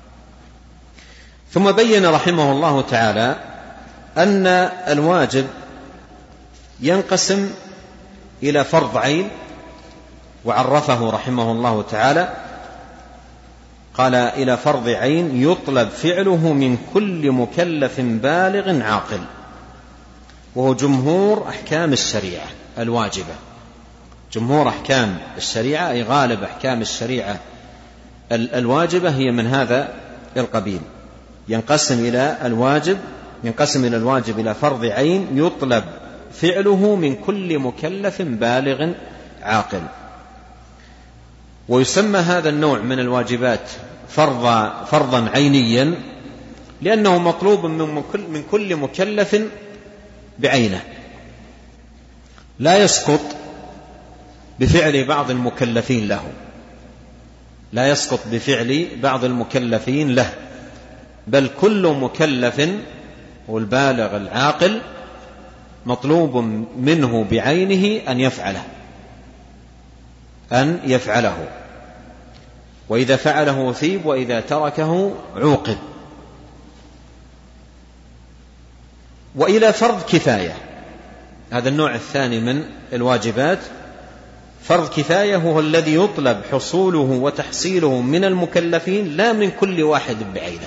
ثم بين رحمه الله تعالى أن الواجب ينقسم إلى فرض عين، وعرفه رحمه الله تعالى قال إلى فرض عين يطلب فعله من كل مكلف بالغ عاقل، وهو جمهور أحكام الشريعة الواجبة. جمهور أحكام الشريعة أي غالب أحكام الشريعة الواجبة هي من هذا القبيل. ينقسم إلى الواجب ينقسم إلى الواجب إلى فرض عين يطلب فعله من كل مكلف بالغ عاقل. ويسمى هذا النوع من الواجبات فرض فرضا عينيا لأنه مطلوب من كل مكلف بعينه، لا يسقط بفعل بعض المكلفين له لا يسقط بفعل بعض المكلفين له بل كل مكلف والبالغ العاقل مطلوب منه بعينه أن يفعله أن يفعله وإذا فعله ثيب وإذا تركه عوقب. وإلى فرض كفاية، هذا النوع الثاني من الواجبات. فرض كفاية هو الذي يطلب حصوله وتحصيله من المكلفين لا من كل واحد بعينه.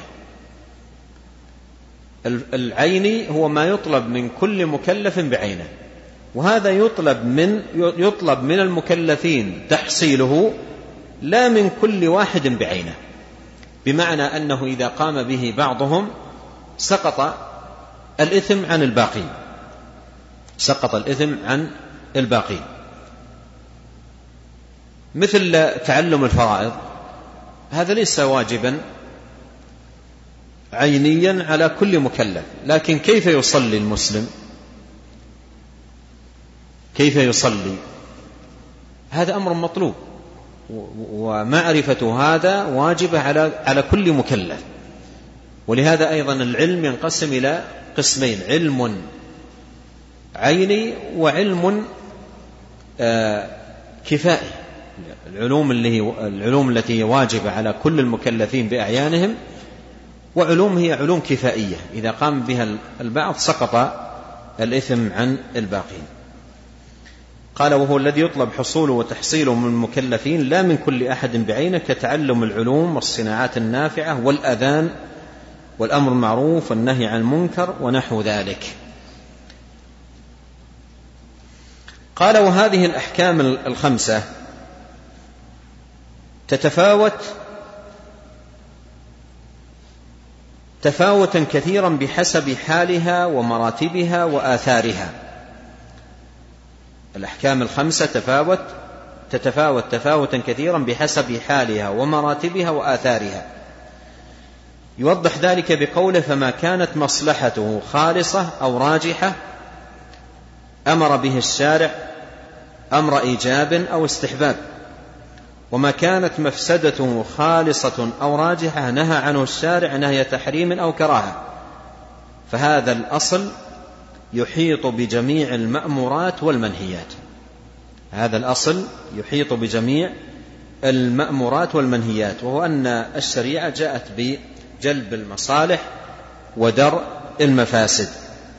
العيني هو ما يطلب من كل مكلف بعينه، وهذا يطلب من يطلب من المكلفين تحصيله لا من كل واحد بعينه، بمعنى أنه إذا قام به بعضهم سقط الإثم عن الباقين سقط الإثم عن الباقين مثل تعلم الفرائض، هذا ليس واجبا عينيا على كل مكلف، لكن كيف يصلي المسلم كيف يصلي هذا أمر مطلوب، ومعرفة هذا واجبة على على كل مكلف. ولهذا أيضا العلم ينقسم إلى قسمين: علم عيني وعلم آه كفائي. العلوم اللي هي العلوم التي واجبة على كل المكلفين بأعيانهم، وعلوم هي علوم كفائية إذا قام بها البعض سقط الإثم عن الباقين. قال: وهو الذي يطلب حصوله وتحصيله من المكلفين لا من كل أحد بعينه، كتعلم العلوم والصناعات النافعة والأذان والأمر المعروف والنهي عن المنكر ونحو ذلك. قال: وهذه الأحكام الخمسة تتفاوت تفاوتا كثيرا بحسب حالها ومراتبها وآثارها. الأحكام الخمسة تفاوت تتفاوت تفاوتا كثيرا بحسب حالها ومراتبها وآثارها. يوضح ذلك بقوله: فما كانت مصلحته خالصة أو راجحة أمر به الشارع أمر إيجاب أو استحباب، وما كانت مفسدته خالصة أو راجحة نهى عنه الشارع نهي تحريم أو كراهة. فهذا الأصل يحيط بجميع المأمورات والمنهيات. هذا الأصل يحيط بجميع المأمورات والمنهيات، وهو أن الشريعة جاءت بجلب المصالح ودرء المفاسد.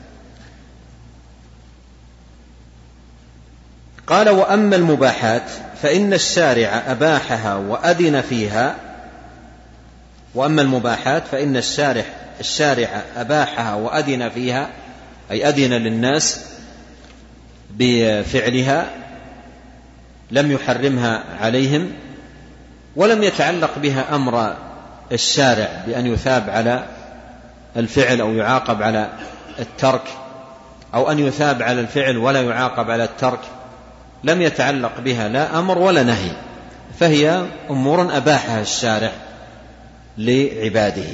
قال: وأما المباحات فإن الشارع أباحها وأذن فيها وأما المباحات فإن الشارع الشارع أباحها وأذن فيها، أي أذن للناس بفعلها لم يحرمها عليهم، ولم يتعلق بها أمر الشارع بأن يثاب على الفعل أو يعاقب على الترك، أو أن يثاب على الفعل ولا يعاقب على الترك، لم يتعلق بها لا أمر ولا نهي، فهي أمور أباحها الشارع لعباده.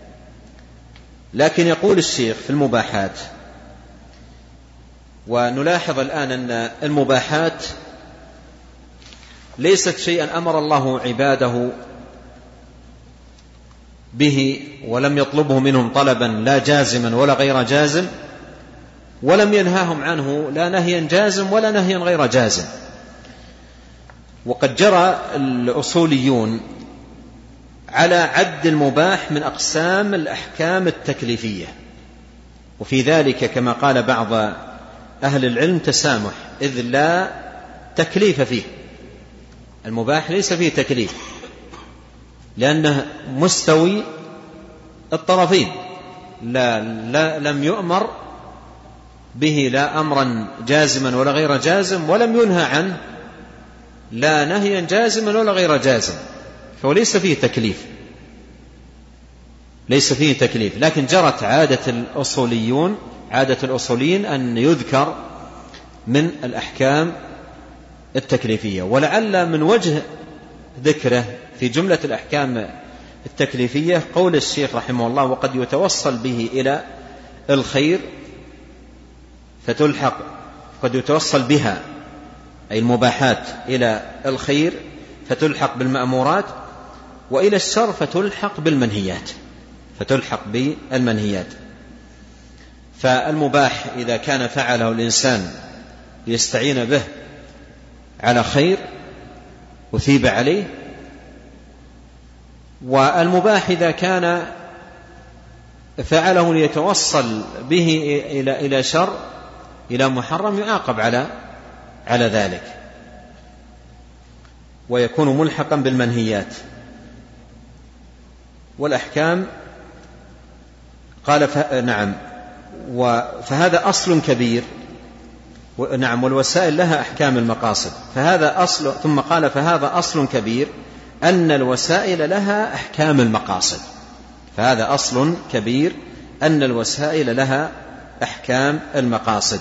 لكن يقول الشيخ في المباحات، ونلاحظ الآن أن المباحات ليست شيئا أمر الله عباده به ولم يطلبه منهم طلبا لا جازما ولا غير جازم، ولم ينهاهم عنه لا نهيا جازم ولا نهيا غير جازم. وقد جرى الأصوليون على عد المباح من أقسام الأحكام التكليفية، وفي ذلك كما قال بعض أهل العلم تسامح، إذ لا تكليف فيه. المباح ليس فيه تكليف لأنه مستوي الطرفين، لا, لا لم يؤمر به لا أمرا جازما ولا غير جازم، ولم ينهى عنه لا نهيا جازما ولا غير جازم، فليس فيه تكليف، ليس فيه تكليف. لكن جرت عادة الأصوليون عادة الأصوليين أن يذكر من الأحكام التكليفية، ولعل من وجه ذكره في جملة الأحكام التكليفية قول الشيخ رحمه الله: وقد يتوصل به إلى الخير فتلحق، قد يتوصل بها أي المباحات إلى الخير فتلحق بالمأمورات، وإلى الشر فتلحق بالمنهيات فتلحق بالمنهيات. فالمباح إذا كان فعله الإنسان ليستعين به على خير أثيب عليه، والمباح إذا كان فعله ليتوصل به إلى إلى شر إلى محرم يعاقب على على ذلك ويكون ملحقا بالمنهيات. والأحكام قال نعم، فهذا أصل كبير، نعم، والوسائل لها أحكام المقاصد، فهذا أصل. ثم قال: فهذا أصل كبير أن الوسائل لها أحكام المقاصد. فهذا أصل كبير أن الوسائل لها أحكام المقاصد.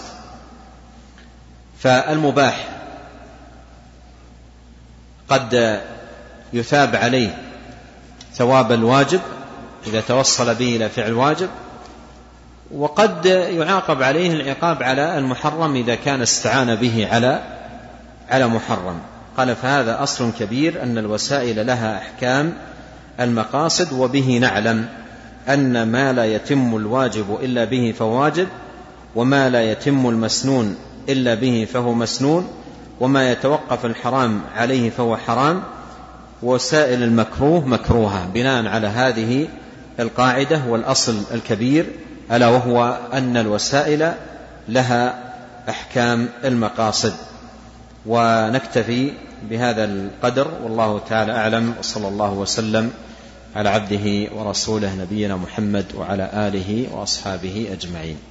فالمباح قد يثاب عليه ثواب الواجب إذا توصل به إلى فعل واجب، وقد يعاقب عليه العقاب على المحرم إذا كان استعان به على على محرم. قال: فهذا أصل كبير أن الوسائل لها أحكام المقاصد، وبه نعلم أن ما لا يتم الواجب إلا به فهو واجب، وما لا يتم المسنون إلا به فهو مسنون، وما يتوقف الحرام عليه فهو حرام، وسائل المكروه مكروهة، بناء على هذه القاعدة والأصل الكبير، ألا وهو أن الوسائل لها أحكام المقاصد. ونكتفي بهذا القدر، والله تعالى أعلم، وصلى الله وسلم على عبده ورسوله نبينا محمد وعلى آله وأصحابه أجمعين.